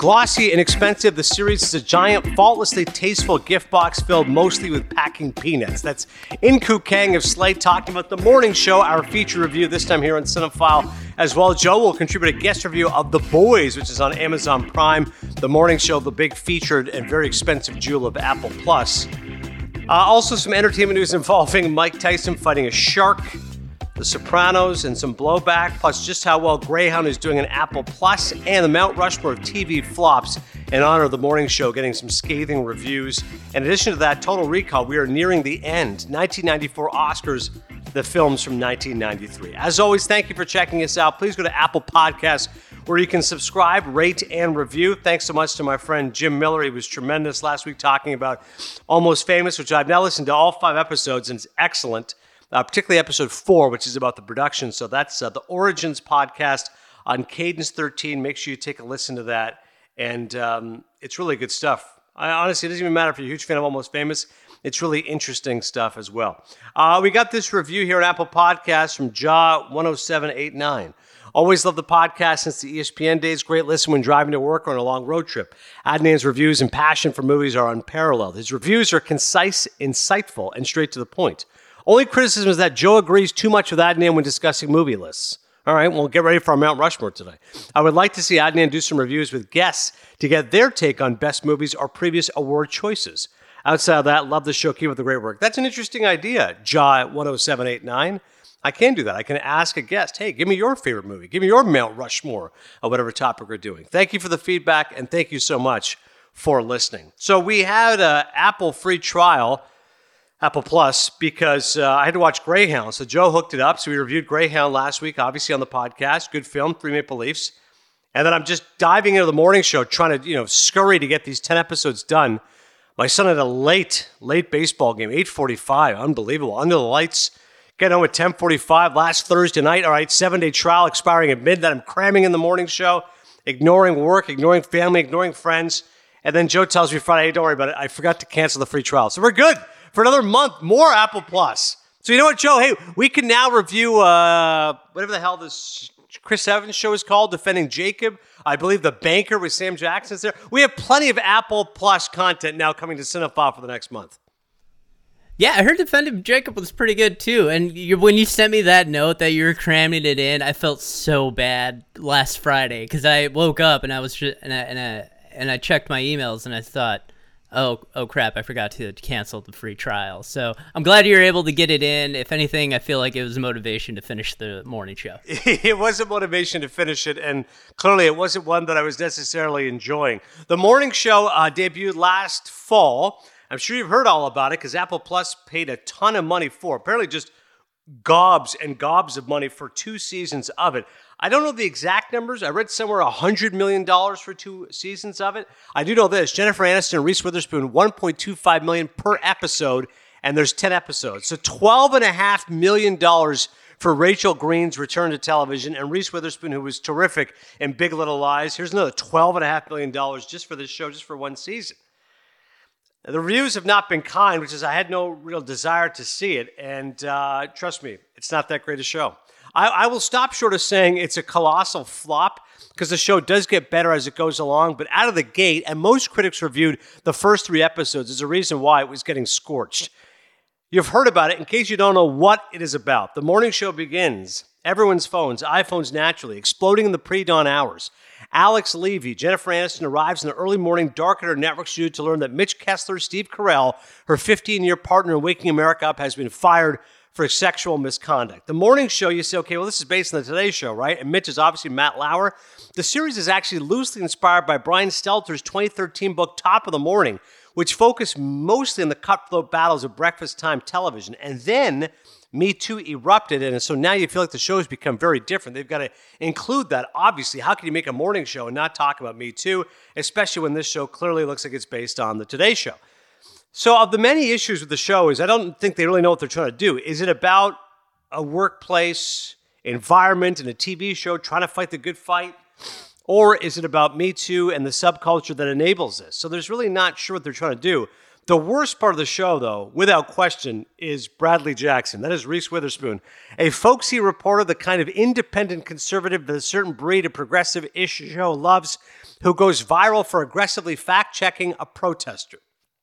Glossy and expensive, the series is a giant, faultlessly tasteful gift box filled mostly with packing peanuts. That's Inku Kang of Slate talking about The Morning Show, our feature review, this time here on Cinephile as well. Joe will contribute a guest review of The Boys, which is on Amazon Prime. The Morning Show, the big featured and very expensive jewel of Apple Plus. Also some entertainment news involving Mike Tyson fighting a shark, The Sopranos, and some blowback, plus just how well Greyhound is doing on Apple Plus, and the Mount Rushmore of TV flops in honor of The Morning Show getting some scathing reviews. In addition to that, Total Recall, we are nearing the end. 1994 Oscars, the films from 1993. As always, thank you for checking us out. Please go to Apple Podcasts, where you can subscribe, rate, and review. Thanks so much to my friend Jim Miller. He was tremendous last week talking about Almost Famous, which I've now listened to all 5 episodes, and it's excellent. Particularly episode 4, which is about the production. So that's the Origins podcast on Cadence 13. Make sure you take a listen to that. And it's really good stuff. Honestly, it doesn't even matter if you're a huge fan of Almost Famous. It's really interesting stuff as well. We got this review here on Apple Podcasts from Jaw10789. Always love the podcast since the ESPN days. Great listen when driving to work or on a long road trip. Adnan's reviews and passion for movies are unparalleled. His reviews are concise, insightful, and straight to the point. Only criticism is that Joe agrees too much with Adnan when discussing movie lists. All right, well, get ready for our Mount Rushmore today. I would like to see Adnan do some reviews with guests to get their take on best movies or previous award choices. Outside of that, love the show. Keep up the great work. That's an interesting idea, Jaw10789. I can do that. I can ask a guest, hey, give me your favorite movie. Give me your Mount Rushmore or whatever topic we're doing. Thank you for the feedback, and thank you so much for listening. So we had an Apple free trial, Apple Plus, because I had to watch Greyhound. So Joe hooked it up. So we reviewed Greyhound last week, obviously on the podcast. Good film, 3 Maple Leafs. And then I'm just diving into The Morning Show, trying to, scurry to get these 10 episodes done. My son had a late baseball game, 8:45. Unbelievable. Under the lights. Getting home at 10:45 last Thursday night. All right, 7-day trial expiring at midnight. I'm cramming in The Morning Show, ignoring work, ignoring family, ignoring friends. And then Joe tells me Friday, hey, don't worry about it. I forgot to cancel the free trial. So we're good. For another month, more Apple Plus. So you know what, Joe? Hey, we can now review whatever the hell this Chris Evans show is called, Defending Jacob. I believe The Banker with Sam Jackson's there. We have plenty of Apple Plus content now coming to Cinephile for the next month. Yeah, I heard Defending Jacob was pretty good too. And when you sent me that note that you were cramming it in, I felt so bad last Friday because I woke up and I was just, and I checked my emails and I thought, oh crap, I forgot to cancel the free trial. So I'm glad you were able to get it in. If anything, I feel like it was a motivation to finish the morning show. It was a motivation to finish it, and clearly it wasn't one that I was necessarily enjoying. The morning show debuted last fall. I'm sure you've heard all about it because Apple Plus paid a ton of money for it. Apparently just gobs and gobs of money for 2 seasons of it. I don't know the exact numbers. I read somewhere $100 million for 2 seasons of it. I do know this. Jennifer Aniston and Reese Witherspoon, $1.25 million per episode, and there's 10 episodes. So $12.5 million for Rachel Green's return to television, and Reese Witherspoon, who was terrific in Big Little Lies. Here's another $12.5 million just for this show, just for 1 season. The reviews have not been kind, which is I had no real desire to see it, and trust me, it's not that great a show. I will stop short of saying it's a colossal flop because the show does get better as it goes along, but out of the gate, and most critics reviewed the first 3 episodes, is a reason why it was getting scorched. You've heard about it. In case you don't know what it is about, the morning show begins. Everyone's phones, iPhones naturally, exploding in the pre-dawn hours. Alex Levy, Jennifer Aniston, arrives in the early morning dark at her network studio to learn that Mitch Kessler, Steve Carell, her 15-year partner in Waking America Up, has been fired for sexual misconduct. The morning show, you say, okay, well, this is based on the Today Show, right? And Mitch is obviously Matt Lauer. The series is actually loosely inspired by Brian Stelter's 2013 book, Top of the Morning, which focused mostly on the cutthroat battles of breakfast time television. And then Me Too erupted, and so now you feel like the show has become very different. They've got to include that, obviously. How can you make a morning show and not talk about Me Too, especially when this show clearly looks like it's based on the Today Show? So of the many issues with the show is I don't think they really know what they're trying to do. Is it about a workplace environment and a TV show trying to fight the good fight? Or is it about Me Too and the subculture that enables this? So there's really not sure what they're trying to do. The worst part of the show, though, without question, is Bradley Jackson. That is Reese Witherspoon, a folksy reporter, the kind of independent conservative that a certain breed of progressive-ish show loves, who goes viral for aggressively fact-checking a protester.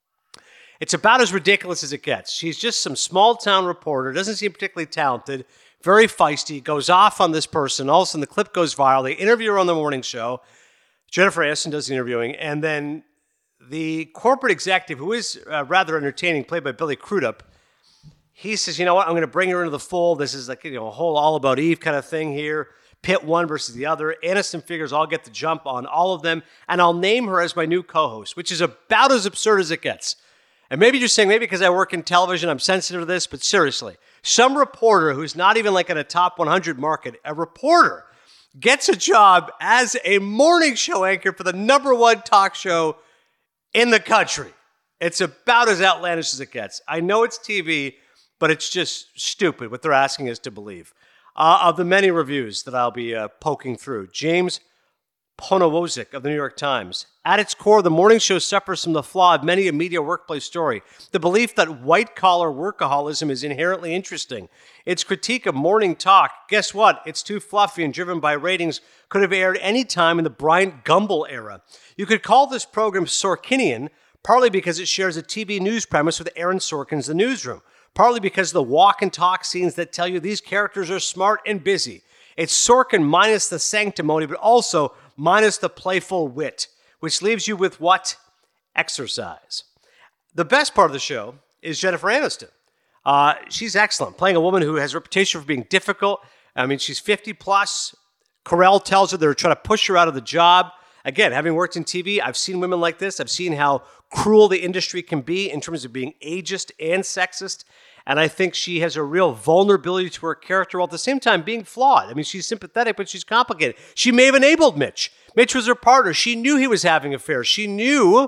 It's about as ridiculous as it gets. She's just some small-town reporter, doesn't seem particularly talented, very feisty, goes off on this person. All of a sudden, the clip goes viral. They interview her on the morning show. Jennifer Aniston does the interviewing, and then the corporate executive, who is rather entertaining, played by Billy Crudup, he says, you know what, I'm going to bring her into the fold. This is like, a whole All About Eve kind of thing here. Pit one versus the other. Aniston figures I'll get the jump on all of them, and I'll name her as my new co-host, which is about as absurd as it gets. And maybe you're saying, maybe because I work in television, I'm sensitive to this, but seriously, some reporter who's not even like in a top 100 market, a reporter gets a job as a morning show anchor for the number one talk show in the country. It's about as outlandish as it gets. I know it's TV, but it's just stupid what they're asking us to believe. Of the many reviews that I'll be poking through, James Ponowozik of the New York Times. At its core, the morning show suffers from the flaw of many a media workplace story, the belief that white-collar workaholism is inherently interesting. Its critique of morning talk, guess what? It's too fluffy and driven by ratings, could have aired any time in the Bryant Gumbel era. You could call this program Sorkinian, partly because it shares a TV news premise with Aaron Sorkin's The Newsroom, partly because of the walk and talk scenes that tell you these characters are smart and busy. It's Sorkin minus the sanctimony, but also minus the playful wit, which leaves you with what? Exercise. The best part of the show is Jennifer Aniston. She's excellent, playing a woman who has a reputation for being difficult. I mean, she's 50 plus. Carell tells her they're trying to push her out of the job. Again, having worked in TV, I've seen women like this. I've seen how cruel the industry can be in terms of being ageist and sexist. And I think she has a real vulnerability to her character while at the same time being flawed. I mean, she's sympathetic, but she's complicated. She may have enabled Mitch. Mitch was her partner. She knew he was having affairs. She knew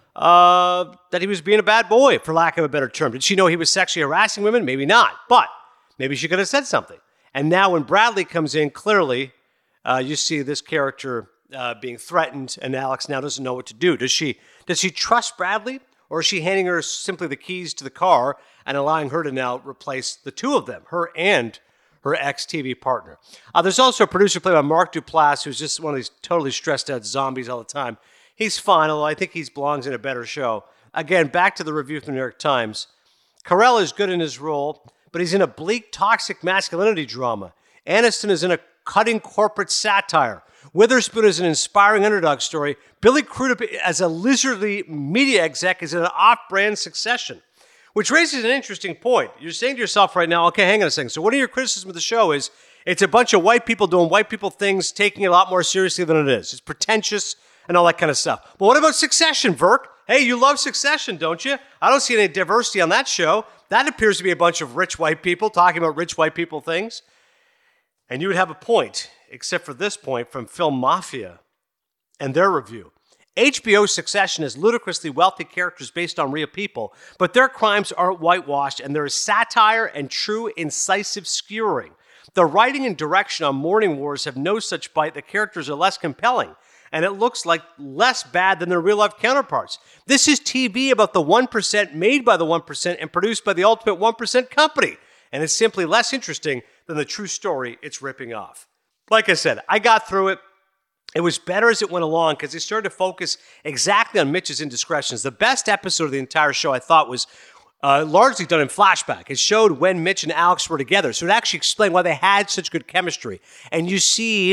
that he was being a bad boy, for lack of a better term. Did she know he was sexually harassing women? Maybe not. But maybe she could have said something. And now when Bradley comes in, clearly you see this character being threatened, and Alex now doesn't know what to do. Does she trust Bradley, or is she handing her simply the keys to the car and allowing her to now replace the two of them, her and her ex-TV partner? There's also a producer played by Mark Duplass, who's just one of these totally stressed out zombies all the time. He's fine, although I think he belongs in a better show. Again, back to the review from the New York Times. Carell is good in his role, but he's in a bleak, toxic masculinity drama. Aniston is in a cutting corporate satire. Witherspoon is an inspiring underdog story. Billy Crudup as a lizardly media exec is in an off-brand succession. Which raises an interesting point. You're saying to yourself right now, okay, hang on a second. So one of your criticisms of the show is it's a bunch of white people doing white people things, taking it a lot more seriously than it is. It's pretentious and all that kind of stuff. But what about Succession, Verk? Hey, you love Succession, don't you? I don't see any diversity on that show. That appears to be a bunch of rich white people talking about rich white people things. And you would have a point, except for this point from Film Mafia and their review. HBO's Succession has ludicrously wealthy characters based on real people, but their crimes aren't whitewashed, and there is satire and true incisive skewering. The writing and direction on Morning Wars have no such bite. The characters are less compelling, and it looks like less bad than their real-life counterparts. This is TV about the 1% made by the 1% and produced by the ultimate 1% company, and it's simply less interesting than the true story it's ripping off. Like I said, I got through it. It was better as it went along because they started to focus exactly on Mitch's indiscretions. The best episode of the entire show, I thought, was largely done in flashback. It showed when Mitch and Alex were together. So it actually explained why they had such good chemistry. And you see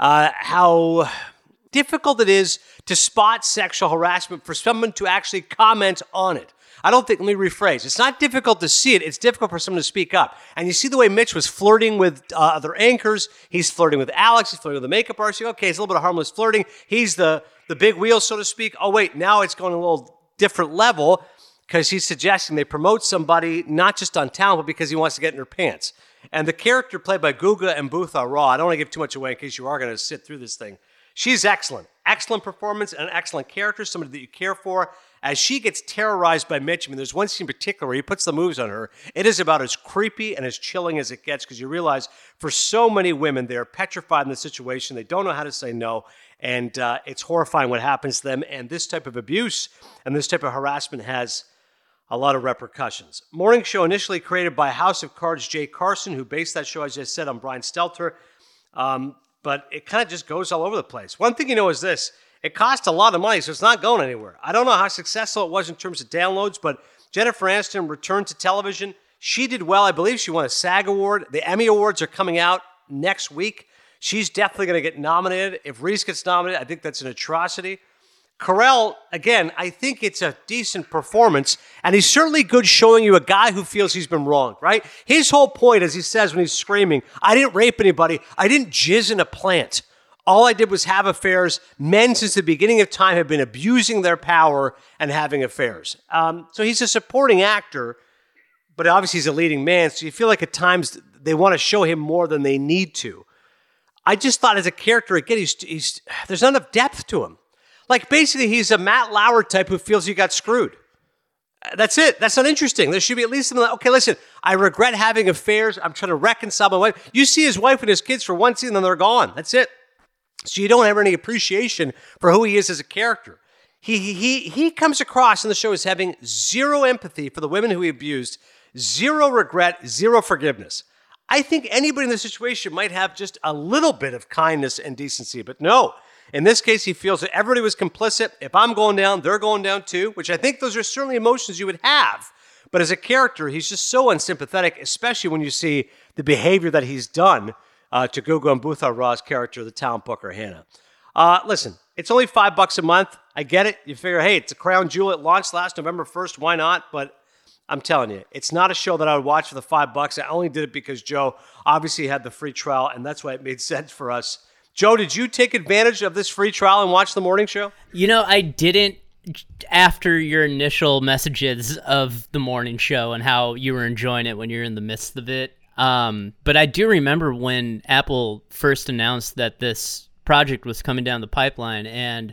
how difficult it is to spot sexual harassment for someone to actually comment on it. let me rephrase. It's not difficult to see it. It's difficult for someone to speak up. And you see the way Mitch was flirting with other anchors. He's flirting with Alex. He's flirting with the makeup artist. Okay, it's a little bit of harmless flirting. He's the big wheel, so to speak. Oh, wait, now it's going a little different level because he's suggesting they promote somebody not just on talent, but because he wants to get in their pants. And the character played by Guga Mbatha Raw, I don't want to give too much away in case you are going to sit through this thing. She's excellent. Excellent performance and an excellent character, somebody that you care for. As she gets terrorized by Mitch, there's one scene in particular where he puts the moves on her. It is about as creepy and as chilling as it gets because you realize for so many women, they're petrified in the situation. They don't know how to say no. And it's horrifying what happens to them. And this type of abuse and this type of harassment has a lot of repercussions. Morning show initially created by House of Cards' Jay Carson, who based that show, as I said, on Brian Stelter. But it kind of just goes all over the place. One thing you know is this. It cost a lot of money, so it's not going anywhere. I don't know how successful it was in terms of downloads, but Jennifer Aniston returned to television. She did well. I believe she won a SAG award. The Emmy Awards are coming out next week. She's definitely going to get nominated. If Reese gets nominated, I think that's an atrocity. Carell, again, I think it's a decent performance, and he's certainly good showing you a guy who feels he's been wronged, right? His whole point, as he says when he's screaming, I didn't rape anybody. I didn't jizz in a plant. All I did was have affairs. Men since the beginning of time have been abusing their power and having affairs. So he's a supporting actor, but obviously he's a leading man, so you feel like at times they want to show him more than they need to. I just thought as a character, again, there's not enough depth to him. Like, basically, he's a Matt Lauer type who feels he got screwed. That's it. That's not interesting. There should be at least something like, okay, listen, I regret having affairs. I'm trying to reconcile my wife. You see his wife and his kids for one scene, then they're gone. That's it. So you don't have any appreciation for who he is as a character. He comes across in the show as having zero empathy for the women who he abused, zero regret, zero forgiveness. I think anybody in this situation might have just a little bit of kindness and decency, but no. In this case, he feels that everybody was complicit. If I'm going down, they're going down too, which I think those are certainly emotions you would have. But as a character, he's just so unsympathetic, especially when you see the behavior that he's done to Gugu Mbatha-Raw's character, the talent booker, Hannah. Listen, it's only $5 a month. I get it. You figure, hey, it's a crown jewel. It launched last November 1st. Why not? But I'm telling you, it's not a show that I would watch for the $5. I only did it because Joe obviously had the free trial, and that's why it made sense for us. Joe, did you take advantage of this free trial and watch the morning show? You know, I didn't after your initial messages of the morning show and how you were enjoying it when you're in the midst of it. But I do remember when Apple first announced that this project was coming down the pipeline, and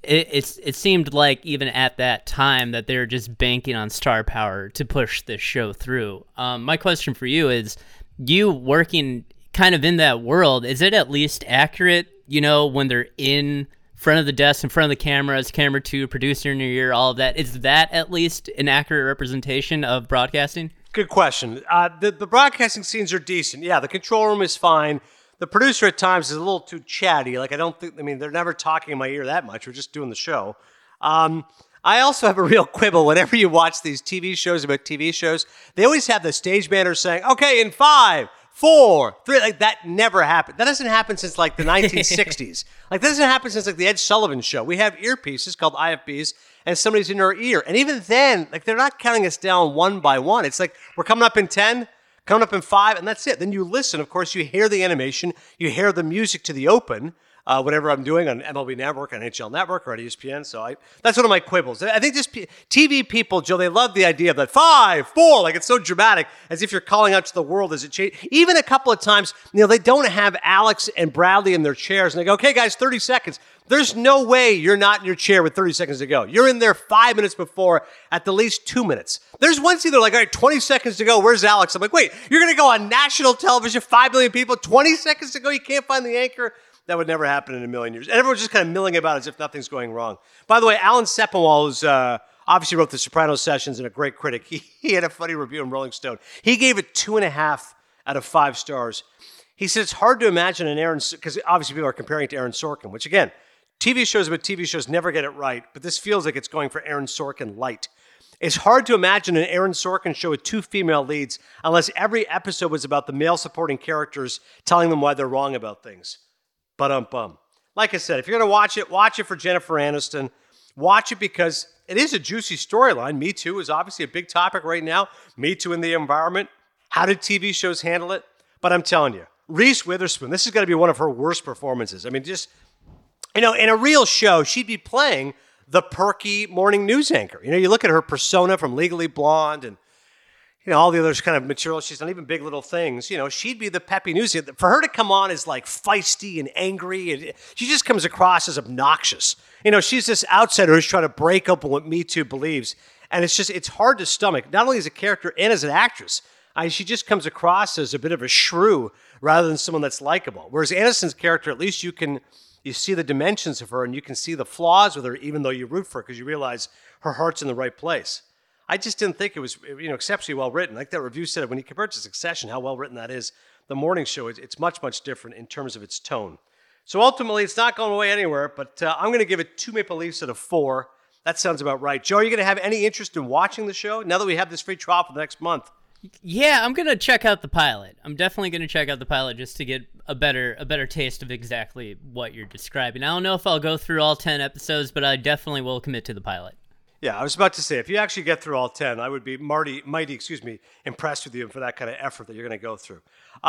it seemed like even at that time that they were just banking on star power to push this show through. My question for you is, you working kind of in that world, is it at least accurate, you know, when they're in front of the desk, in front of the cameras, camera 2, producer in your ear, all of that? Is that at least an accurate representation of broadcasting? Good question. The broadcasting scenes are decent. Yeah, the control room is fine. The producer at times is a little too chatty. Like, they're never talking in my ear that much. We're just doing the show. I also have a real quibble. Whenever you watch these TV shows about TV shows, they always have the stage manager saying, okay, in 5, 4, 3, like that never happened. That doesn't happen since like the 1960s. Like that doesn't happen since like the Ed Sullivan Show. We have earpieces called IFBs, and somebody's in our ear. And even then, like they're not counting us down one by one. It's like we're coming up in 10, coming up in 5, and that's it. Then you listen. Of course, you hear the animation, you hear the music to the open. Whatever I'm doing on MLB Network, on NHL Network, or at ESPN. So that's one of my quibbles. I think just TV people, Joe, they love the idea of that 5, 4, like it's so dramatic, as if you're calling out to the world as it changes. Even a couple of times, you know, they don't have Alex and Bradley in their chairs, and they go, okay, guys, 30 seconds. There's no way you're not in your chair with 30 seconds to go. You're in there 5 minutes before, at the least 2 minutes. There's one scene they're like, all right, 20 seconds to go. Where's Alex? I'm like, wait, you're going to go on national television, 5 million people, 20 seconds to go? You can't find the anchor? That would never happen in a million years. And everyone's just kind of milling about as if nothing's going wrong. By the way, Alan Sepinwall, who's obviously wrote The Sopranos Sessions and a great critic, he had a funny review in Rolling Stone. He gave it 2.5 out of 5 stars. He said it's hard to imagine an Aaron, because obviously people are comparing it to Aaron Sorkin, which again, TV shows about TV shows never get it right, but this feels like it's going for Aaron Sorkin light. It's hard to imagine an Aaron Sorkin show with 2 female leads unless every episode was about the male supporting characters telling them why they're wrong about things. But like I said, if you're going to watch it for Jennifer Aniston. Watch it because it is a juicy storyline. Me Too is obviously a big topic right now. Me Too in the environment. How did TV shows handle it? But I'm telling you, Reese Witherspoon, this is going to be one of her worst performances. I mean, just, you know, in a real show, she'd be playing the perky morning news anchor. You know, you look at her persona from Legally Blonde and, you know, all the other kind of material. She's done even Big Little Things. You know, she'd be the peppy news. For her to come on as like feisty and angry, and she just comes across as obnoxious. You know, she's this outsider who's trying to break open what Me Too believes. And it's hard to stomach, not only as a character and as an actress. She just comes across as a bit of a shrew rather than someone that's likable. Whereas Aniston's character, at least you see the dimensions of her and you can see the flaws with her, even though you root for her because you realize her heart's in the right place. I just didn't think it was exceptionally well written. Like that review said, when you compare it to Succession, how well written that is. The morning show, it's much, much different in terms of its tone. So ultimately, it's not going away anywhere, but I'm going to give it 2 Maple Leafs out of 4. That sounds about right. Joe, are you going to have any interest in watching the show now that we have this free trial for the next month? Yeah, I'm going to check out the pilot. I'm definitely going to check out the pilot just to get a better taste of exactly what you're describing. I don't know if I'll go through all 10 episodes, but I definitely will commit to the pilot. Yeah, I was about to say, if you actually get through all 10, I would be mighty impressed with you for that kind of effort that you're going to go through.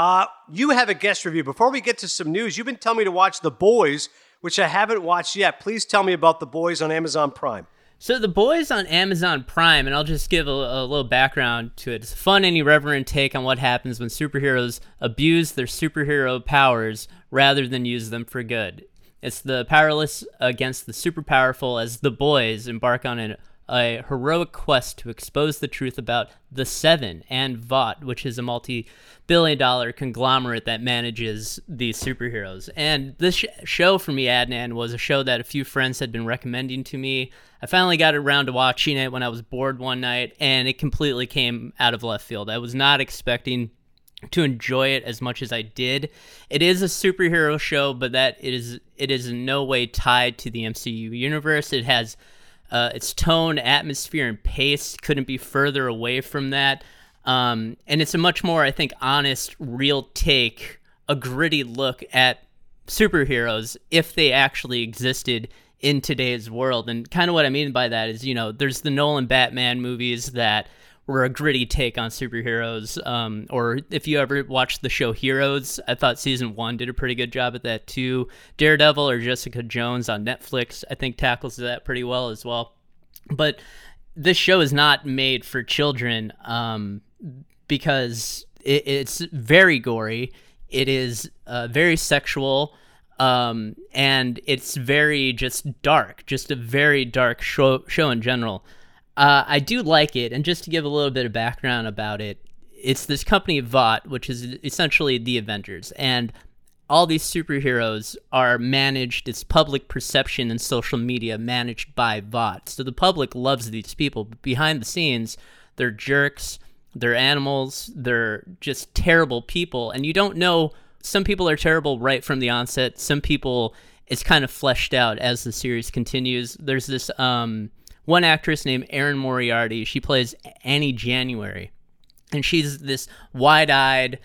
You have a guest review. Before we get to some news, you've been telling me to watch The Boys, which I haven't watched yet. Please tell me about The Boys on Amazon Prime. So The Boys on Amazon Prime, and I'll just give a little background to it. It's a fun and irreverent take on what happens when superheroes abuse their superhero powers rather than use them for good. It's the powerless against the super powerful as the boys embark on a heroic quest to expose the truth about the Seven and Vought, which is a multi-billion-dollar conglomerate that manages these superheroes. And this show for me, Adnan, was a show that a few friends had been recommending to me. I finally got around to watching it when I was bored one night, and it completely came out of left field. I was not expecting to enjoy it as much as I did. It is a superhero show, but that it is in no way tied to the MCU universe. It has its tone, atmosphere, and pace couldn't be further away from that. And it's a much more, I think, honest, real take, a gritty look at superheroes if they actually existed in today's world. And kind of what I mean by that is, there's the Nolan Batman movies that were a gritty take on superheroes. Or if you ever watched the show Heroes, I thought season 1 did a pretty good job at that too. Daredevil or Jessica Jones on Netflix, I think, tackles that pretty well as well. But this show is not made for children because it's very gory. It is very sexual. And it's very just dark, just a very dark show in general. I do like it, and just to give a little bit of background about it, it's this company Vought, which is essentially the Avengers, and all these superheroes are managed, it's public perception and social media managed by Vought. So the public loves these people, but behind the scenes, they're jerks, they're animals, they're just terrible people, and you don't know, some people are terrible right from the onset, some people, it's kind of fleshed out as the series continues. There's this, one actress named Erin Moriarty. She plays Annie January, and she's this wide-eyed,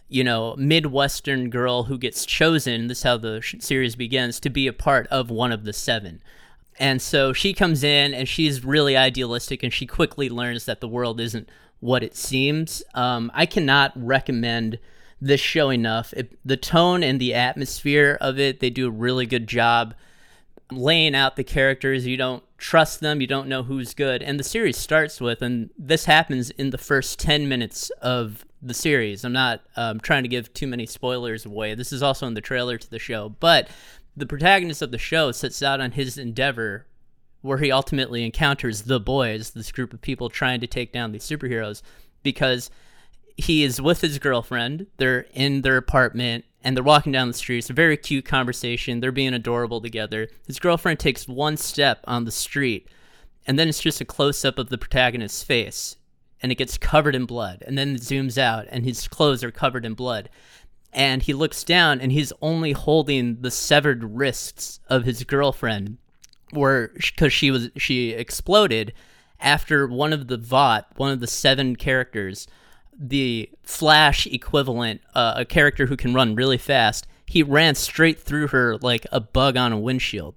Midwestern girl who gets chosen, this is how the series begins, to be a part of one of the Seven. And so she comes in, and she's really idealistic, and she quickly learns that the world isn't what it seems. I cannot recommend this show enough. The tone and the atmosphere of it, they do a really good job laying out the characters. You don't trust them, you don't know who's good, and the series starts with, and this happens in the first 10 minutes of the series. I'm not trying to give too many spoilers away. This is also in the trailer to the show, but the protagonist of the show sets out on his endeavor where he ultimately encounters the boys, this group of people trying to take down these superheroes, because he is with his girlfriend, they're in their apartment, and they're walking down the street. It's a very cute conversation. They're being adorable together. His girlfriend takes one step on the street, and then it's just a close-up of the protagonist's face, and it gets covered in blood, and then it zooms out, and his clothes are covered in blood. And he looks down, and he's only holding the severed wrists of his girlfriend, because she exploded after one of the Seven characters, the Flash equivalent, a character who can run really fast, he ran straight through her like a bug on a windshield.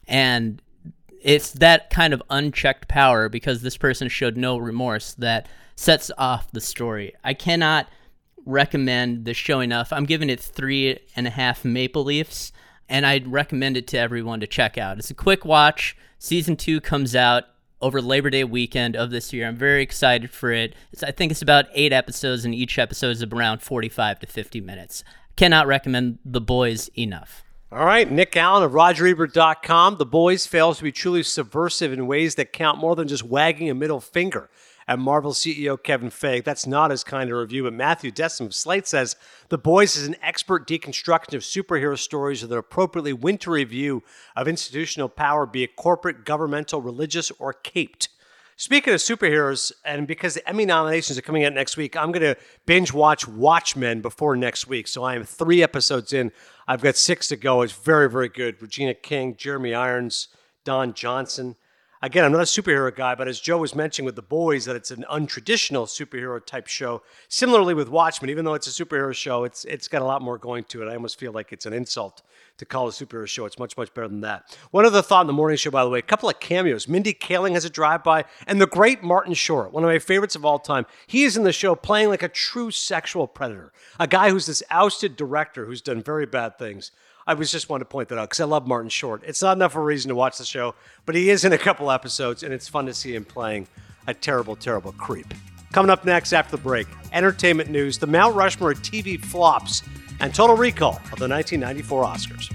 And it's that kind of unchecked power, because this person showed no remorse, that sets off the story. I cannot recommend this show enough. I'm giving it 3.5 Maple Leafs, and I'd recommend it to everyone to check out. It's a quick watch. Season 2 comes out over Labor Day weekend of this year. I'm very excited for it. I think it's about 8 episodes, and each episode is around 45 to 50 minutes. Cannot recommend The Boys enough. All right, Nick Allen of RogerEbert.com. The Boys fails to be truly subversive in ways that count more than just wagging a middle finger at Marvel CEO Kevin Feige. That's not as kind a review, but Matthew Desson of Slate says The Boys is an expert deconstruction of superhero stories with an appropriately wintry view of institutional power, be it corporate, governmental, religious, or caped. Speaking of superheroes, and because the Emmy nominations are coming out next week, I'm going to binge watch Watchmen before next week. So I am 3 episodes in. I've got 6 to go. It's very, very good. Regina King, Jeremy Irons, Don Johnson. Again, I'm not a superhero guy, but as Joe was mentioning with The Boys, that it's an untraditional superhero type show. Similarly with Watchmen, even though it's a superhero show, it's got a lot more going to it. I almost feel like it's an insult to call it a superhero show. It's much, much better than that. One other thought in the morning show, by the way, a couple of cameos. Mindy Kaling has a drive-by, and the great Martin Short, one of my favorites of all time. He is in the show playing like a true sexual predator, a guy who's this ousted director who's done very bad things. I was just wanting to point that out because I love Martin Short. It's not enough of a reason to watch the show, but he is in a couple episodes, and it's fun to see him playing a terrible, terrible creep. Coming up next after the break, entertainment news, the Mount Rushmore of TV flops, and total recall of the 1994 Oscars.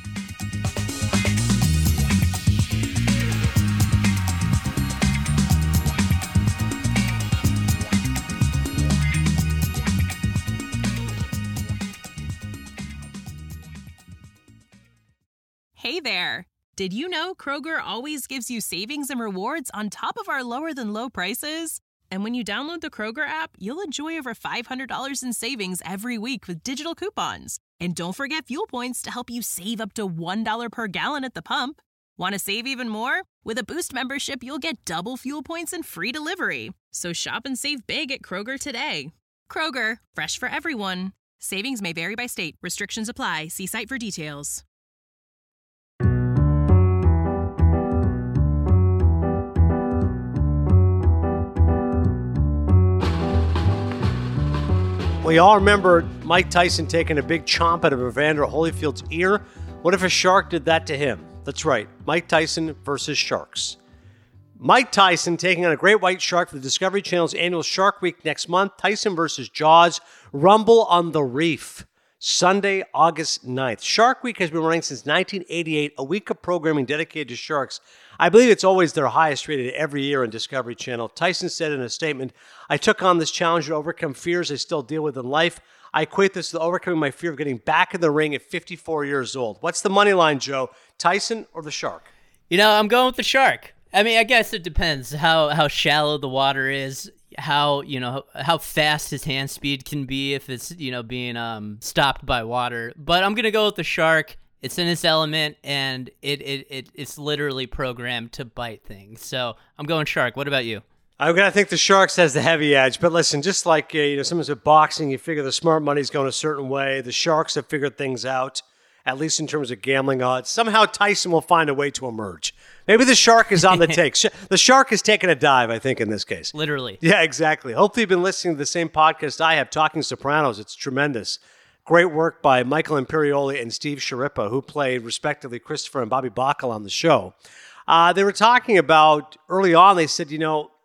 Hey there! Did you know Kroger always gives you savings and rewards on top of our lower-than-low prices? And when you download the Kroger app, you'll enjoy over $500 in savings every week with digital coupons. And don't forget fuel points to help you save up to $1 per gallon at the pump. Want to save even more? With a Boost membership, you'll get double fuel points and free delivery. So shop and save big at Kroger today. Kroger, fresh for everyone. Savings may vary by state. Restrictions apply. See site for details. We all remember Mike Tyson taking a big chomp out of Evander Holyfield's ear. What if a shark did that to him? That's right, Mike Tyson versus sharks. Mike Tyson taking on a great white shark for the Discovery Channel's annual Shark Week next month. Tyson versus Jaws, Rumble on the Reef, Sunday, August 9th. Shark Week has been running since 1988, a week of programming dedicated to sharks. I believe it's always their highest rated every year on Discovery Channel. Tyson said in a statement, "I took on this challenge to overcome fears I still deal with in life. I equate this to overcoming my fear of getting back in the ring at 54 years old." What's the money line, Joe? Tyson or the shark? You know, I'm going with the shark. I mean, I guess it depends how shallow the water is, how fast his hand speed can be if it's, being stopped by water. But I'm going to go with the shark. It's in its element, and it's literally programmed to bite things. So I'm going shark. What about you? I'm going to think the Sharks has the heavy edge. But listen, just like sometimes with boxing, you figure the smart money's going a certain way. The Sharks have figured things out, at least in terms of gambling odds. Somehow Tyson will find a way to emerge. Maybe the shark is on the take. The shark is taking a dive, I think, in this case. Literally. Yeah, exactly. Hopefully you've been listening to the same podcast I have, Talking Sopranos. It's tremendous. Great work by Michael Imperioli and Steve Sciarippa, who played, respectively, Christopher and Bobby Bacala on the show. They were talking about, early on, they said,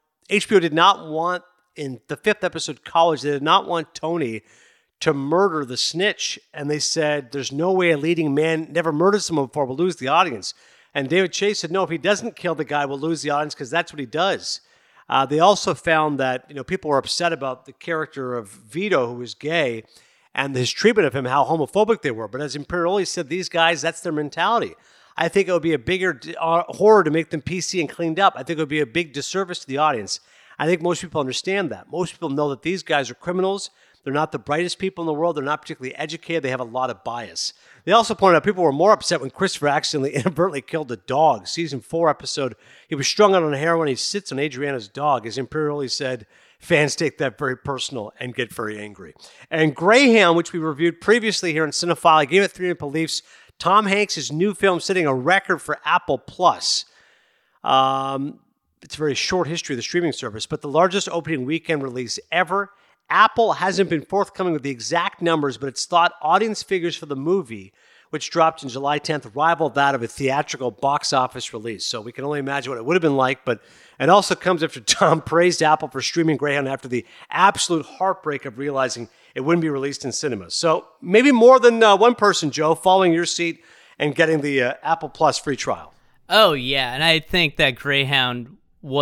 HBO did not want, in the 5th episode, College, they did not want Tony to murder the snitch. And they said, there's no way a leading man never murdered someone before will lose the audience. And David Chase said, no, if he doesn't kill the guy, we'll lose the audience because that's what he does. They also found that, people were upset about the character of Vito, who was gay, and his treatment of him, how homophobic they were. But as Imperioli said, these guys, that's their mentality. I think it would be a bigger horror to make them PC and cleaned up. I think it would be a big disservice to the audience. I think most people understand that. Most people know that these guys are criminals. They're not the brightest people in the world. They're not particularly educated. They have a lot of bias. They also pointed out people were more upset when Christopher accidentally inadvertently killed a dog. Season 4 episode, he was strung out on heroin. He sits on Adriana's dog. As Imperioli said, fans take that very personal and get very angry. And Greyhound, which we reviewed previously here in Cinephile, I gave it 3 beliefs. Tom Hanks' new film setting a record for Apple Plus. It's a very short history of the streaming service, but the largest opening weekend release ever. Apple hasn't been forthcoming with the exact numbers, but it's thought audience figures for the movie, which dropped on July 10th, rival that of a theatrical box office release. So we can only imagine what it would have been like, but it also comes after Tom praised Apple for streaming Greyhound after the absolute heartbreak of realizing it wouldn't be released in cinemas. So maybe more than one person, Joe, following your seat and getting the Apple Plus free trial. Oh, yeah, and I think that Greyhound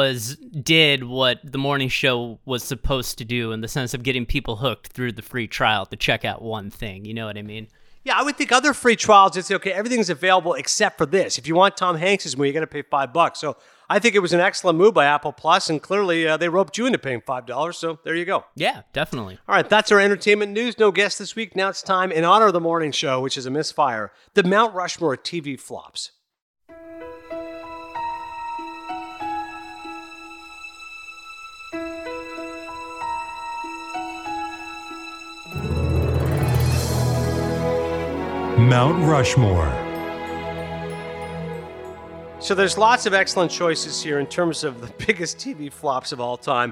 did what the morning show was supposed to do in the sense of getting people hooked through the free trial to check out one thing. You know what I mean? Yeah, I would think other free trials, it's okay, everything's available except for this. If you want Tom Hanks' movie, you're going to pay $5. So I think it was an excellent move by Apple Plus, and clearly they roped you into paying $5, so there you go. Yeah, definitely. All right, that's our entertainment news. No guest this week. Now it's time, in honor of the morning show, which is a misfire, the Mount Rushmore TV flops. Mount Rushmore. So there's lots of excellent choices here in terms of the biggest TV flops of all time.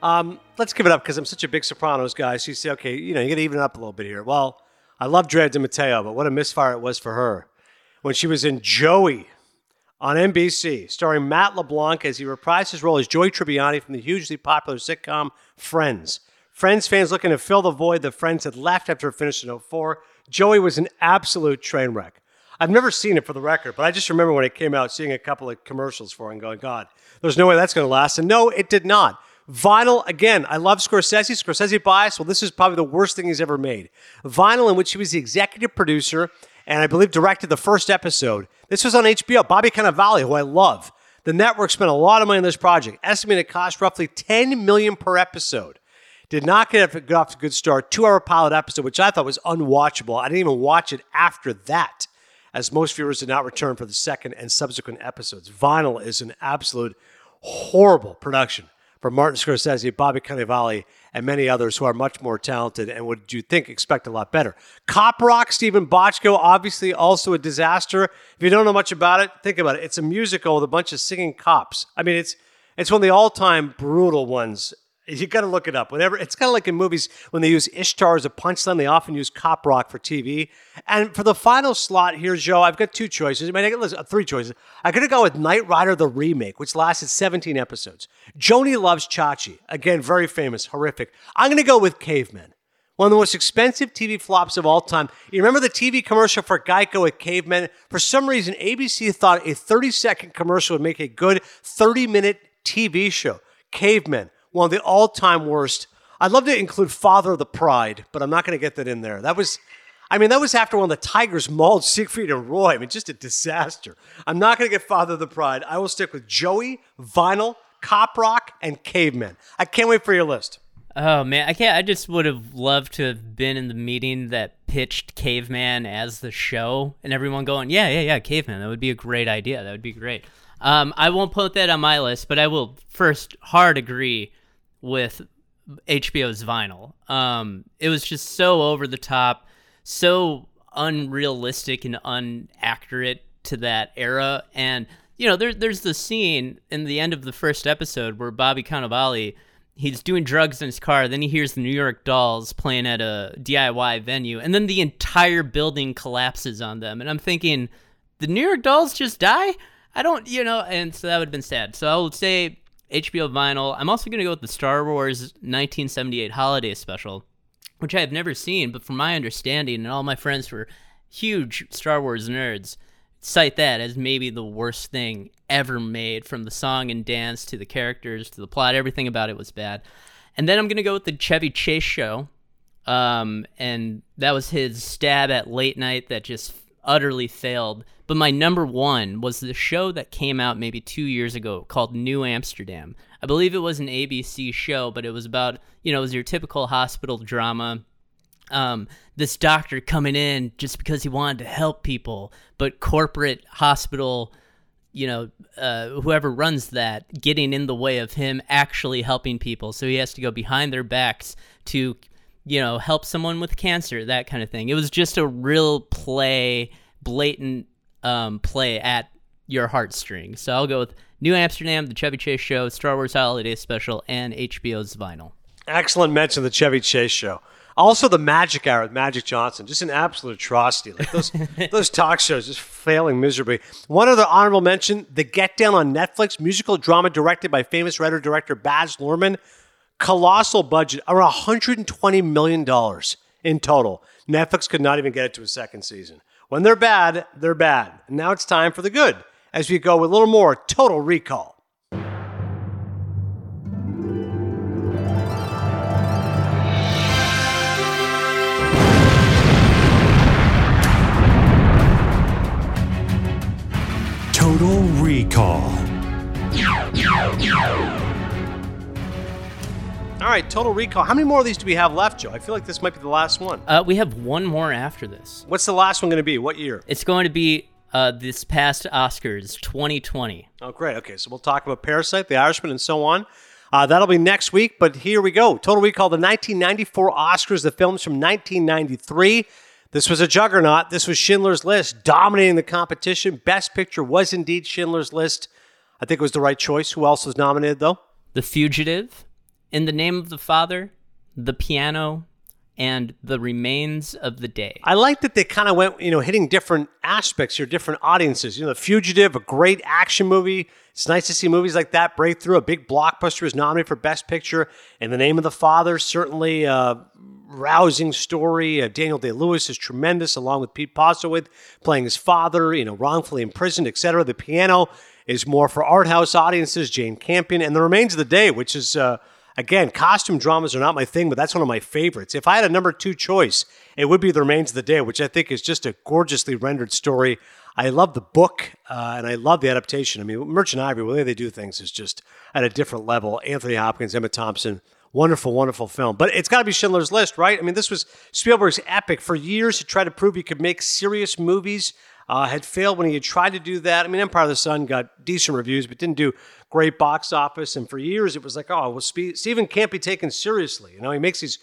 Let's give it up because I'm such a big Sopranos guy. So you say, okay, you got to even it up a little bit here. Well, I love Drea de Matteo, but what a misfire it was for her when she was in Joey on NBC, starring Matt LeBlanc as he reprised his role as Joey Tribbiani from the hugely popular sitcom Friends. Friends fans looking to fill the void that Friends had left after it finished in 2004. Joey was an absolute train wreck. I've never seen it for the record, but I just remember when it came out, seeing a couple of commercials for it and going, God, there's no way that's going to last. And no, it did not. Vinyl, again, I love Scorsese. Scorsese bias, well, this is probably the worst thing he's ever made. Vinyl, in which he was the executive producer and I believe directed the first episode. This was on HBO. Bobby Cannavale, who I love. The network spent a lot of money on this project, estimated it cost roughly $10 million per episode. Did not get off to a good start. 2-hour pilot episode, which I thought was unwatchable. I didn't even watch it after that, as most viewers did not return for the second and subsequent episodes. Vinyl is an absolute horrible production for Martin Scorsese, Bobby Cannavale, and many others who are much more talented and would, you think, expect a lot better. Cop Rock, Stephen Bochco, obviously also a disaster. If you don't know much about it, think about it. It's a musical with a bunch of singing cops. I mean, it's one of the all-time brutal ones. You got to look it up. Whenever it's kind of like in movies when they use Ishtar as a punchline, they often use Cop Rock for TV. And for the final slot here, Joe, I've got 2 choices. I mean, I got 3 choices. I'm going to go with Knight Rider the remake, which lasted 17 episodes. Joni Loves Chachi, again, very famous, horrific. I'm going to go with Cavemen, one of the most expensive TV flops of all time. You remember the TV commercial for Geico at Cavemen? For some reason, ABC thought a 30-second commercial would make a good 30-minute TV show. Cavemen. One of the all-time worst. I'd love to include Father of the Pride, but I'm not going to get that in there. That was after one of the Tigers mauled Siegfried and Roy. I mean, just a disaster. I'm not going to get Father of the Pride. I will stick with Joey, Vinyl, Cop Rock, and Cavemen. I can't wait for your list. Oh, man. I just would have loved to have been in the meeting that pitched Caveman as the show and everyone going, yeah, Caveman. That would be a great idea. That would be great. I won't put that on my list, but I will first hard agree with HBO's Vinyl. It was just so over the top, so unrealistic and unaccurate to that era. And, there's the scene in the end of the first episode where Bobby Cannavale, he's doing drugs in his car, then he hears the New York Dolls playing at a DIY venue, and then the entire building collapses on them. And I'm thinking, the New York Dolls just die? I don't, and so that would have been sad. So I would say HBO Vinyl. I'm also going to go with the Star Wars 1978 Holiday Special, which I have never seen, but from my understanding, and all my friends who are huge Star Wars nerds, cite that as maybe the worst thing ever made, from the song and dance to the characters to the plot. Everything about it was bad. And then I'm going to go with the Chevy Chase Show, and that was his stab at late night that just utterly failed. But my number one was the show that came out maybe 2 years ago called New Amsterdam. I believe it was an ABC show, but it was about, it was your typical hospital drama. This doctor coming in just because he wanted to help people, but corporate hospital, whoever runs that, getting in the way of him actually helping people. So he has to go behind their backs to, help someone with cancer, that kind of thing. It was just a real blatant play at your heartstrings. So I'll go with New Amsterdam, the Chevy Chase Show, Star Wars Holiday Special, and HBO's Vinyl. Excellent mention of the Chevy Chase Show. Also, the Magic Hour with Magic Johnson, just an absolute atrocity. Like those talk shows just failing miserably. One other honorable mention, The Get Down on Netflix, musical drama directed by famous writer-director Baz Luhrmann. Colossal budget, around $120 million in total. Netflix could not even get it to a second season. When they're bad, they're bad. And now it's time for the good, as we go with a little more Total Recall. Total Recall. right, Total Recall. How many more of these do we have left, Joe? I feel like this might be the last one. We have one more after this. What's the last one going to be? What year? It's going to be this past Oscars, 2020. Oh, great. Okay, so we'll talk about Parasite, The Irishman, and so on. That'll be next week, but here we go. Total Recall, the 1994 Oscars, the films from 1993. This was a juggernaut. This was Schindler's List, dominating the competition. Best Picture was indeed Schindler's List. I think it was the right choice. Who else was nominated, though? The Fugitive, In the Name of the Father, The Piano, and The Remains of the Day. I like that they kind of went, hitting different aspects here, different audiences. The Fugitive, a great action movie. It's nice to see movies like that break through. A big blockbuster is nominated for Best Picture. In the Name of the Father, certainly a rousing story. Daniel Day-Lewis is tremendous, along with Pete Postlethwaite playing his father, wrongfully imprisoned, etc. The Piano is more for art house audiences, Jane Campion. And The Remains of the Day, which is... Again, costume dramas are not my thing, but that's one of my favorites. If I had a number 2 choice, it would be The Remains of the Day, which I think is just a gorgeously rendered story. I love the book, and I love the adaptation. I mean, Merchant Ivory, the way they do things is just at a different level. Anthony Hopkins, Emma Thompson, wonderful, wonderful film. But it's got to be Schindler's List, right? I mean, this was Spielberg's epic. For years, he tried to prove he could make serious movies. Had failed when he had tried to do that. I mean, Empire of the Sun got decent reviews, but didn't do great box office. And for years, it was like, oh, well, Steven can't be taken seriously. He makes these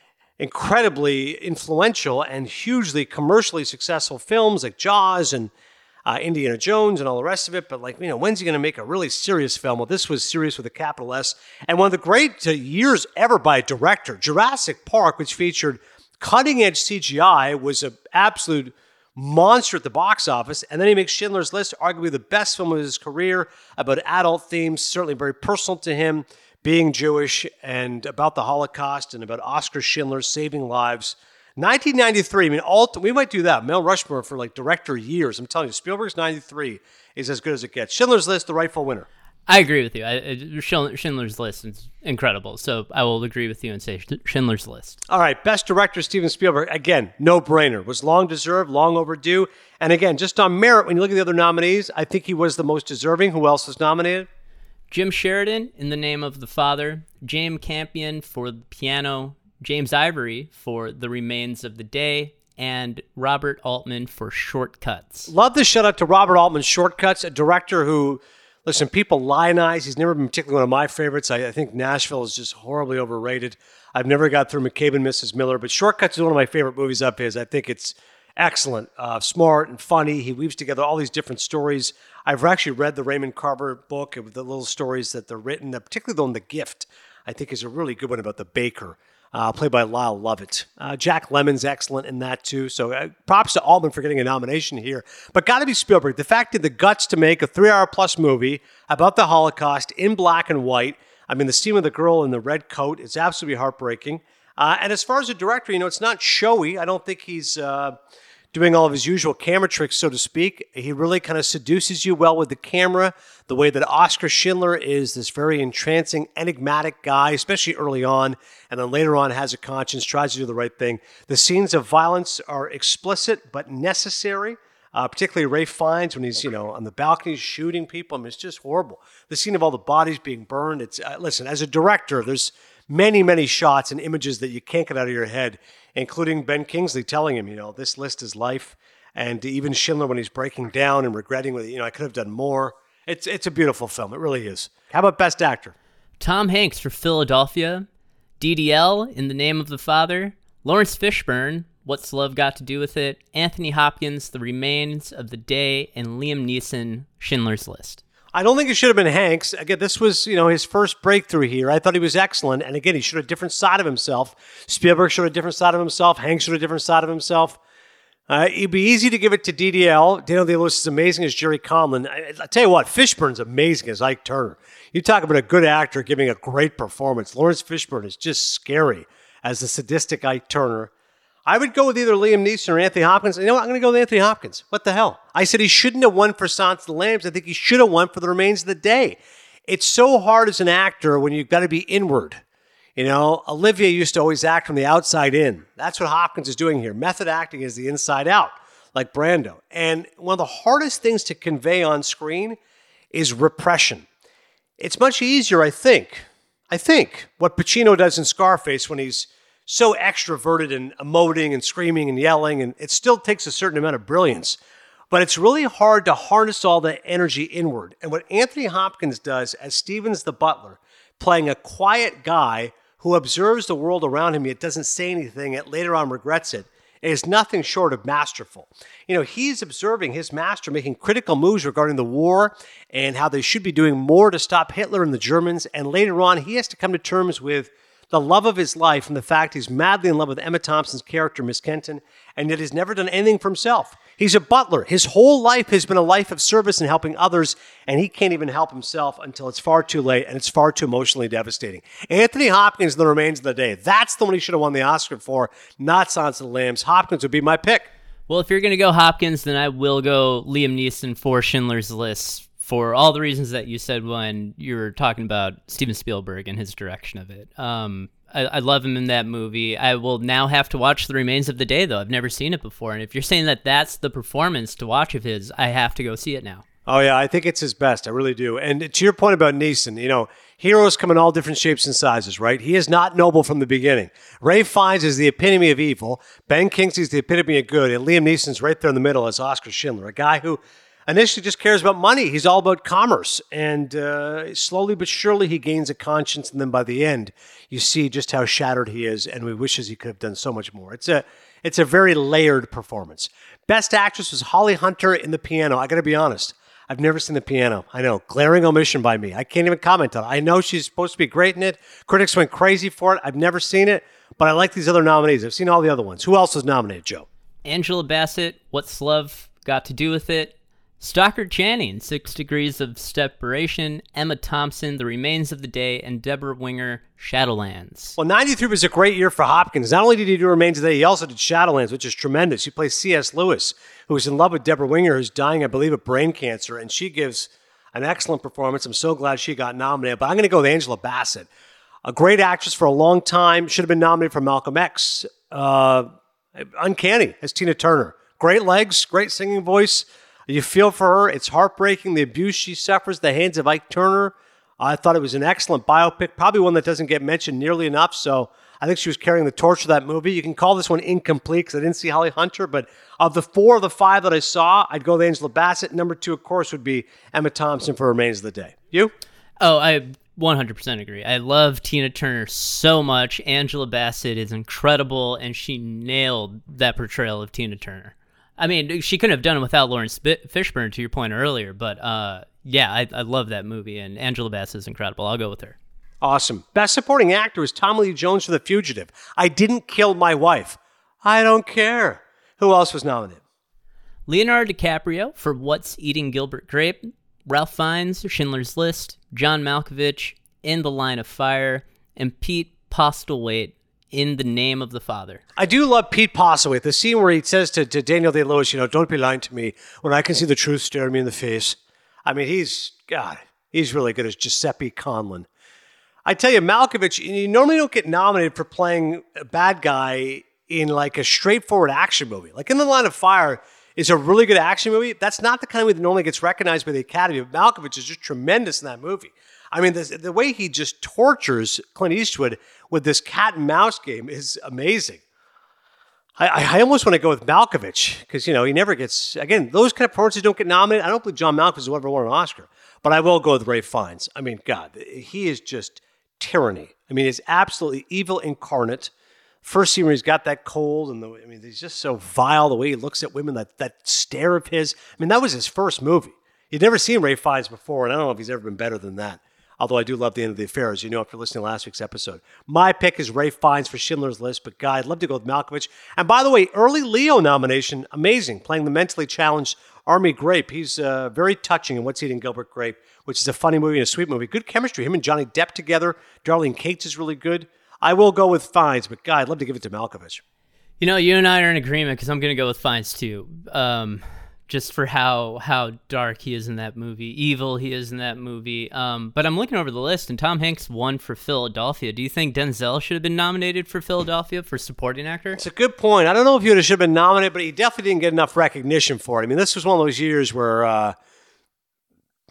incredibly influential and hugely commercially successful films like Jaws and Indiana Jones and all the rest of it. But when's he going to make a really serious film? Well, this was serious with a capital S. And one of the great years ever by a director, Jurassic Park, which featured cutting-edge CGI, was an absolute monster at the box office. And then he makes Schindler's List, arguably the best film of his career, about adult themes, certainly very personal to him, being Jewish, and about the Holocaust, and about Oscar Schindler saving lives. 1993, I mean, we might do that. Mount Rushmore for director years. I'm telling you, Spielberg's 93 is as good as it gets. Schindler's List, the rightful winner. I agree with you. Schindler's List is incredible, so I will agree with you and say Schindler's List. All right, Best Director, Steven Spielberg. Again, no-brainer. Was long deserved, long overdue. And again, just on merit, when you look at the other nominees, I think he was the most deserving. Who else was nominated? Jim Sheridan, In the Name of the Father. Jane Campion for The Piano. James Ivory for The Remains of the Day. And Robert Altman for Shortcuts. Love the shout-out to Robert Altman, Shortcuts, a director who... Listen, people lionize. He's never been particularly one of my favorites. I think Nashville is just horribly overrated. I've never got through McCabe and Mrs. Miller, but Shortcuts is one of my favorite movies of his. I think it's excellent, smart and funny. He weaves together all these different stories. I've actually read the Raymond Carver book with the little stories that they're written, particularly the one, The Gift, I think is a really good one about the baker. Played by Lyle Lovett. Jack Lemmon's excellent in that, too. So props to Altman for getting a nomination here. But got to be Spielberg. The fact that the guts to make a 3-hour-plus movie about the Holocaust in black and white. I mean, the scene with the girl in the red coat, it's absolutely heartbreaking. And as far as a director, it's not showy. I don't think he's doing all of his usual camera tricks, so to speak. He really kind of seduces you well with the camera, the way that Oscar Schindler is this very entrancing, enigmatic guy, especially early on, and then later on has a conscience, tries to do the right thing. The scenes of violence are explicit but necessary, particularly Ralph Fiennes when he's, on the balcony shooting people. I mean, it's just horrible. The scene of all the bodies being burned. It's listen, as a director, there's many, many shots and images that you can't get out of your head, including Ben Kingsley telling him, this list is life. And even Schindler when he's breaking down and regretting, I could have done more. It's a beautiful film. It really is. How about Best Actor? Tom Hanks for Philadelphia. DDL, In the Name of the Father. Lawrence Fishburne, What's Love Got to Do with It? Anthony Hopkins, The Remains of the Day. And Liam Neeson, Schindler's List. I don't think it should have been Hanks. Again, this was, his first breakthrough here. I thought he was excellent. And again, he showed a different side of himself. Spielberg showed a different side of himself. Hanks showed a different side of himself. It'd be easy to give it to DDL. Daniel Day-Lewis is amazing as Jerry Conlon. I tell you what, Fishburne's amazing as Ike Turner. You talk about a good actor giving a great performance. Lawrence Fishburne is just scary as the sadistic Ike Turner. I would go with either Liam Neeson or Anthony Hopkins. You know what? I'm going to go with Anthony Hopkins. What the hell? I said he shouldn't have won for Silence of the Lambs. I think he should have won for The Remains of the Day. It's so hard as an actor when you've got to be inward. Olivia used to always act from the outside in. That's what Hopkins is doing here. Method acting is the inside out, like Brando. And one of the hardest things to convey on screen is repression. It's much easier, I think, I think, what Pacino does in Scarface when he's so extroverted and emoting and screaming and yelling, and it still takes a certain amount of brilliance. But it's really hard to harness all that energy inward. And what Anthony Hopkins does as Stevens the butler, playing a quiet guy who observes the world around him, yet doesn't say anything, yet later on regrets it, is nothing short of masterful. He's observing his master making critical moves regarding the war and how they should be doing more to stop Hitler and the Germans. And later on, he has to come to terms with the love of his life and the fact he's madly in love with Emma Thompson's character, Miss Kenton, and yet he's never done anything for himself. He's a butler. His whole life has been a life of service and helping others, and he can't even help himself until it's far too late and it's far too emotionally devastating. Anthony Hopkins in The Remains of the Day. That's the one he should have won the Oscar for, not Silence of the Lambs. Hopkins would be my pick. Well, if you're going to go Hopkins, then I will go Liam Neeson for Schindler's List for all the reasons that you said when you were talking about Steven Spielberg and his direction of it. I love him in that movie. I will now have to watch The Remains of the Day, though. I've never seen it before. And if you're saying that that's the performance to watch of his, I have to go see it now. Oh, yeah, I think it's his best. I really do. And to your point about Neeson, heroes come in all different shapes and sizes, right? He is not noble from the beginning. Ralph Fiennes is the epitome of evil. Ben Kingsley's the epitome of good. And Liam Neeson's right there in the middle as Oscar Schindler, a guy who initially just cares about money. He's all about commerce. And slowly but surely he gains a conscience. And then by the end, you see just how shattered he is. And we wishes he could have done so much more. It's a very layered performance. Best actress was Holly Hunter in The Piano. I got to be honest. I've never seen The Piano. I know, glaring omission by me. I can't even comment on it. I know she's supposed to be great in it. Critics went crazy for it. I've never seen it, but I like these other nominees. I've seen all the other ones. Who else was nominated, Joe? Angela Bassett, What's Love Got to Do with It? Stockard Channing, 6 Degrees of Separation, Emma Thompson, The Remains of the Day, and Deborah Winger, Shadowlands. Well, 93 was a great year for Hopkins. Not only did he do Remains of the Day, he also did Shadowlands, which is tremendous. He plays C.S. Lewis, who is in love with Deborah Winger, who's dying, I believe, of brain cancer, and she gives an excellent performance. I'm so glad she got nominated, but I'm going to go with Angela Bassett. A great actress for a long time, should have been nominated for Malcolm X. Uncanny as Tina Turner. Great legs, great singing voice. You feel for her. It's heartbreaking, the abuse she suffers at the hands of Ike Turner. I thought it was an excellent biopic, probably one that doesn't get mentioned nearly enough, so I think she was carrying the torch of that movie. You can call this one incomplete because I didn't see Holly Hunter, but of the 4 of the 5 that I saw, I'd go with Angela Bassett. Number 2, of course, would be Emma Thompson for Remains of the Day. You? Oh, I 100% agree. I love Tina Turner so much. Angela Bassett is incredible, and she nailed that portrayal of Tina Turner. I mean, she couldn't have done it without Lawrence Fishburne, to your point earlier, but yeah, I love that movie, and Angela Bassett is incredible. I'll go with her. Awesome. Best Supporting Actor is Tommy Lee Jones for The Fugitive. I Didn't Kill My Wife. I don't care. Who else was nominated? Leonardo DiCaprio for What's Eating Gilbert Grape, Ralph Fiennes, Schindler's List, John Malkovich, In the Line of Fire, and Pete Postlethwaite, In the Name of the Father. I do love Pete Postlethwaite, the scene where he says to Daniel Day-Lewis, don't be lying to me when I can see the truth staring me in the face. I mean, he's really good as Giuseppe Conlon. I tell you, Malkovich, you normally don't get nominated for playing a bad guy in like a straightforward action movie. Like In the Line of Fire is a really good action movie. That's not the kind of movie that normally gets recognized by the Academy. But Malkovich is just tremendous in that movie. I mean, the way he just tortures Clint Eastwood with this cat and mouse game is amazing. I almost want to go with Malkovich because, he never gets, again, those kind of performances don't get nominated. I don't believe John Malkovich will ever win an Oscar, but I will go with Ralph Fiennes. I mean, God, he is just tyranny. I mean, he's absolutely evil incarnate. First scene where he's got that cold and he's just so vile the way he looks at women, that stare of his. I mean, that was his first movie. You'd never seen Ralph Fiennes before, and I don't know if he's ever been better than that. Although I do love The End of the Affair, as you know after listening to last week's episode. My pick is Ralph Fiennes for Schindler's List, but God, I'd love to go with Malkovich. And by the way, early Leo nomination, amazing, playing the mentally challenged Army Grape. He's very touching in What's Eating Gilbert Grape, which is a funny movie and a sweet movie. Good chemistry. Him and Johnny Depp together. Darlene Cates is really good. I will go with Fiennes, but God, I'd love to give it to Malkovich. You and I are in agreement because I'm going to go with Fiennes too. Just for how dark he is in that movie, evil he is in that movie. But I'm looking over the list, and Tom Hanks won for Philadelphia. Do you think Denzel should have been nominated for Philadelphia for supporting actor? It's a good point. I don't know if he should have been nominated, but he definitely didn't get enough recognition for it. I mean, this was one of those years where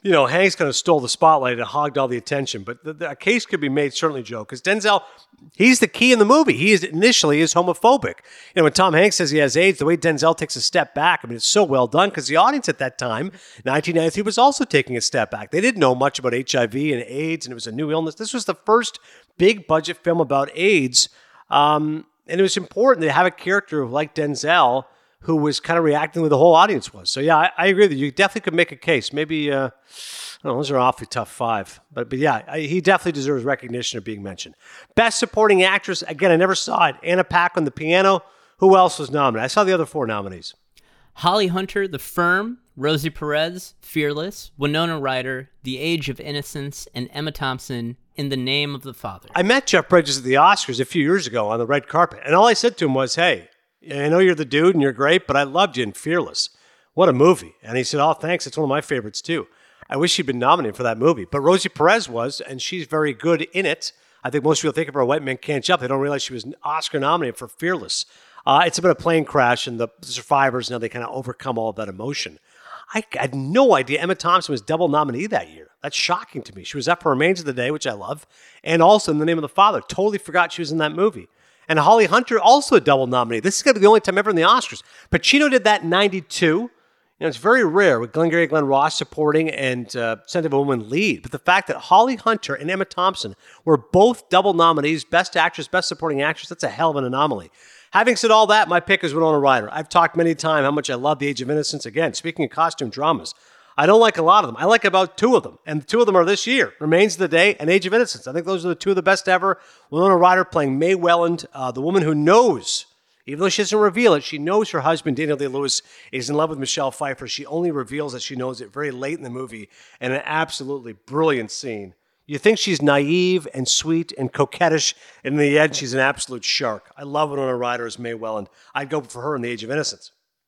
Hanks kind of stole the spotlight and hogged all the attention. But a case could be made, certainly, Joe, because Denzel, he's the key in the movie. He is initially homophobic. When Tom Hanks says he has AIDS, the way Denzel takes a step back, it's so well done because the audience at that time, 1993, was also taking a step back. They didn't know much about HIV and AIDS, and it was a new illness. This was the first big budget film about AIDS, and it was important to have a character like Denzel who was kind of reacting the way the whole audience was. So, yeah, I agree with you. You definitely could make a case. Maybe, I don't know, those are awfully tough 5. But yeah, he definitely deserves recognition of being mentioned. Best Supporting Actress, again, I never saw it. Anna Paquin, The Piano. Who else was nominated? I saw the other 4 nominees. Holly Hunter, The Firm, Rosie Perez, Fearless, Winona Ryder, The Age of Innocence, and Emma Thompson, In the Name of the Father. I met Jeff Bridges at the Oscars a few years ago on the red carpet, and all I said to him was, hey, I know you're the dude and you're great, but I loved you in Fearless. What a movie. And he said, oh, thanks. It's one of my favorites, too. I wish she'd been nominated for that movie. But Rosie Perez was, and she's very good in it. I think most people think of her, White Men Can't Jump. They don't realize she was Oscar nominated for Fearless. It's about a plane crash and the survivors, they kind of overcome all of that emotion. I had no idea Emma Thompson was double nominee that year. That's shocking to me. She was up for Remains of the Day, which I love, and also In the Name of the Father. Totally forgot she was in that movie. And Holly Hunter, also a double nominee. This is going to be the only time ever in the Oscars. Pacino did that in 92. It's very rare with Glengarry Glen Ross supporting and Scent of a Woman lead. But the fact that Holly Hunter and Emma Thompson were both double nominees, Best Actress, Best Supporting Actress, that's a hell of an anomaly. Having said all that, my pick is Winona Ryder. I've talked many times how much I love The Age of Innocence. Again, speaking of costume dramas, I don't like a lot of them. I like about 2 of them, and 2 of them are this year, Remains of the Day and Age of Innocence. I think those are the 2 of the best ever. Winona Ryder playing Mae Welland, the woman who knows, even though she doesn't reveal it, she knows her husband, Daniel Day-Lewis, is in love with Michelle Pfeiffer. She only reveals that she knows it very late in the movie, and an absolutely brilliant scene. You think she's naive and sweet and coquettish, and in the end, she's an absolute shark. I love Winona Ryder as Mae Welland. I'd go for her in The Age of Innocence.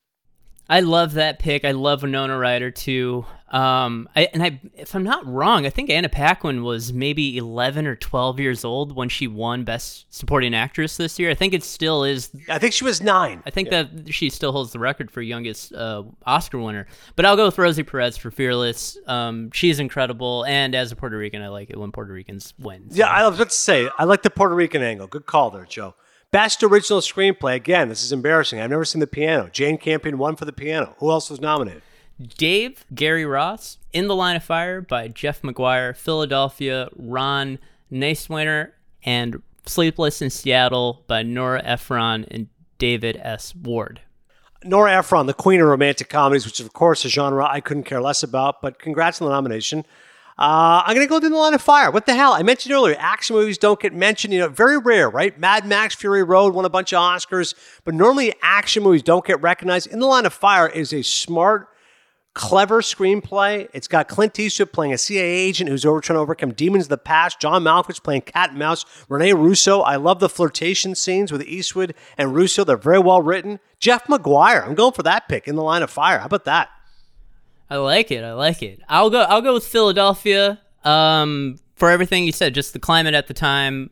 I love that pick. I love Winona Ryder too. If I'm not wrong, I think Anna Paquin was maybe 11 or 12 years old when she won Best Supporting Actress this year. I think it still is. I think she was 9. I think that she still holds the record for youngest Oscar winner. But I'll go with Rosie Perez for Fearless. She's incredible, and as a Puerto Rican, I like it when Puerto Ricans win. So. Yeah, I was about to say, I like the Puerto Rican angle. Good call there, Joe. Best Original Screenplay. Again, this is embarrassing. I've never seen The Piano. Jane Campion won for The Piano. Who else was nominated? Dave, Gary Ross, In the Line of Fire by Jeff McGuire, Philadelphia, Ron Neiswanger, and Sleepless in Seattle by Nora Ephron and David S. Ward. Nora Ephron, the queen of romantic comedies, which is, of course, a genre I couldn't care less about, but congrats on the nomination. I'm going to go to The Line of Fire. What the hell? I mentioned earlier, action movies don't get mentioned. Very rare, right? Mad Max, Fury Road won a bunch of Oscars, but normally action movies don't get recognized. In the Line of Fire is a smart, clever screenplay. It's got Clint Eastwood playing a CIA agent who's trying to overcome demons of the past. John Malkovich playing cat and mouse. Rene Russo. I love the flirtation scenes with Eastwood and Russo. They're very well written. Jeff McGuire. I'm going for that pick, In the Line of Fire. How about that? I like it. I'll go with Philadelphia. For everything you said, just the climate at the time,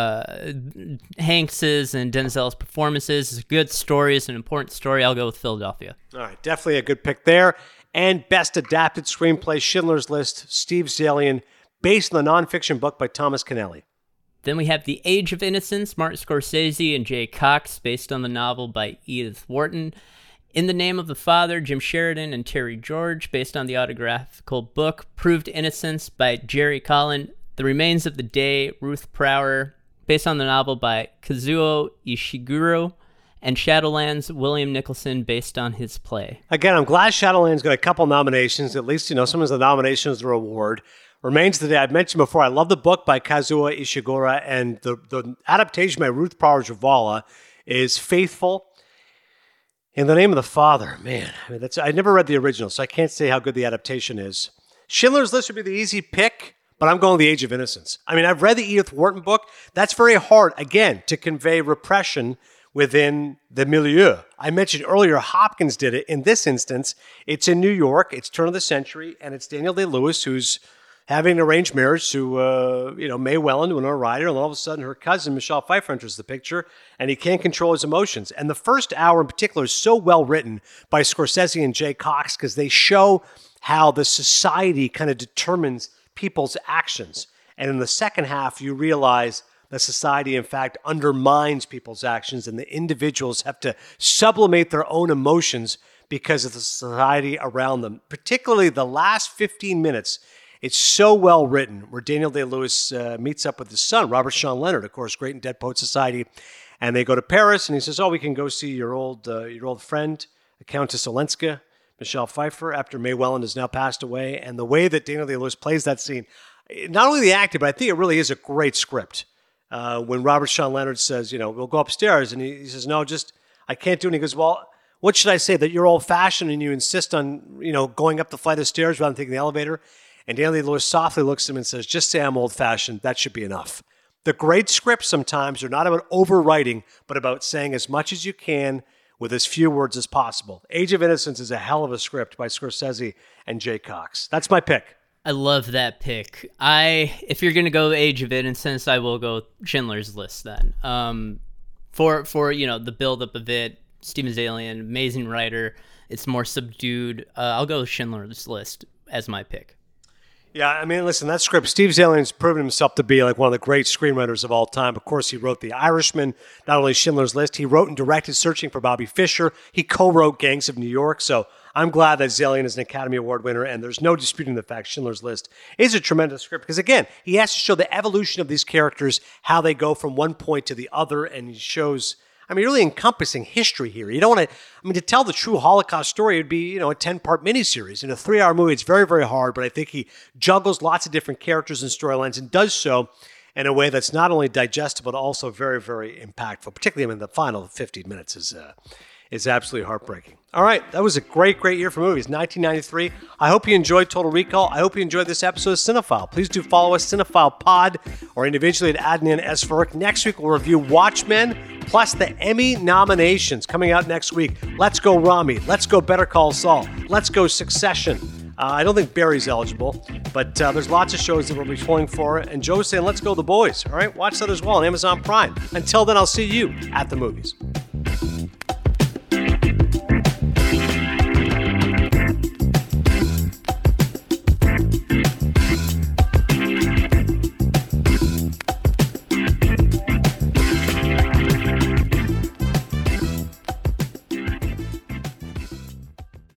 Hanks's and Denzel's performances, is a good story, it's an important story. I'll go with Philadelphia. All right, definitely a good pick there. And Best Adapted Screenplay, Schindler's List, Steve Zaillian, based on the nonfiction book by Thomas Keneally. Then we have The Age of Innocence, Martin Scorsese and Jay Cox, based on the novel by Edith Wharton. In the Name of the Father, Jim Sheridan and Terry George, based on the autographical book Proved Innocence by Jerry Collin. The Remains of the Day, Ruth Prower, based on the novel by Kazuo Ishiguro. And Shadowlands, William Nicholson, based on his play. Again, I'm glad Shadowlands got a couple nominations. At least, sometimes the nomination is the reward. Remains of the Day, I've mentioned before, I love the book by Kazuo Ishiguro, and the adaptation by Ruth Prower Zavala is faithful. In the Name of the Father, man, I never read the original, so I can't say how good the adaptation is. Schindler's List would be the easy pick, but I'm going The Age of Innocence. I've read the Edith Wharton book. That's very hard, again, to convey repression within the milieu. I mentioned earlier Hopkins did it. In this instance, it's in New York, it's turn of the century, and it's Daniel Day-Lewis, who's having an arranged marriage to, Mae Welland, Winona Ryder, and all of a sudden her cousin, Michelle Pfeiffer, enters the picture, and he can't control his emotions. And the first hour in particular is so well written by Scorsese and Jay Cox because they show how the society kind of determines people's actions. And in the second half, you realize that society, in fact, undermines people's actions, and the individuals have to sublimate their own emotions because of the society around them. Particularly the last 15 minutes, it's so well written, where Daniel Day-Lewis meets up with his son, Robert Sean Leonard, of course, great in Dead Poets Society, and they go to Paris, and he says, we can go see your old friend, Countess Olenska, Michelle Pfeiffer, after Mae Welland has now passed away. And the way that Daniel Day-Lewis plays that scene, not only the acting, but I think it really is a great script. When Robert Sean Leonard says, we'll go upstairs, and he says, no, I can't do it. And he goes, well, what should I say, that you're old-fashioned and you insist on, going up the flight of stairs rather than taking the elevator? And Daniel Day-Lewis softly looks at him and says, just say I'm old-fashioned. That should be enough. The great scripts sometimes are not about overwriting, but about saying as much as you can with as few words as possible. Age of Innocence is a hell of a script by Scorsese and Jay Cox. That's my pick. I love that pick. If you're gonna go Age of Innocence, I will go Schindler's List then. For the buildup of it, Steven Zaillian, amazing writer. It's more subdued. I'll go Schindler's List as my pick. Yeah, I mean, listen, that script, Steve Zaillian's proven himself to be like one of the great screenwriters of all time. Of course, he wrote The Irishman, not only Schindler's List, he wrote and directed Searching for Bobby Fischer. He co-wrote Gangs of New York. So I'm glad that Zaillian is an Academy Award winner, and there's no disputing the fact Schindler's List is a tremendous script because, again, he has to show the evolution of these characters, how they go from one point to the other, and he shows... really encompassing history here. You don't want to, to tell the true Holocaust story, it'd be, a 10-part miniseries. In a 3-hour movie, it's very, very hard, but I think he juggles lots of different characters and storylines and does so in a way that's not only digestible, but also very, very impactful. Particularly, the final 15 minutes is absolutely heartbreaking. All right, that was a great, great year for movies, 1993. I hope you enjoyed Total Recall. I hope you enjoyed this episode of Cinephile. Please do follow us, Cinephile Pod, or individually at Adnan S. Farooq. Next week, we'll review Watchmen, plus the Emmy nominations coming out next week. Let's Go Rami. Let's Go Better Call Saul. Let's Go Succession. I don't think Barry's eligible, but there's lots of shows that we'll be pulling for. And Joe's saying, let's go The Boys. All right, watch that as well on Amazon Prime. Until then, I'll see you at the movies.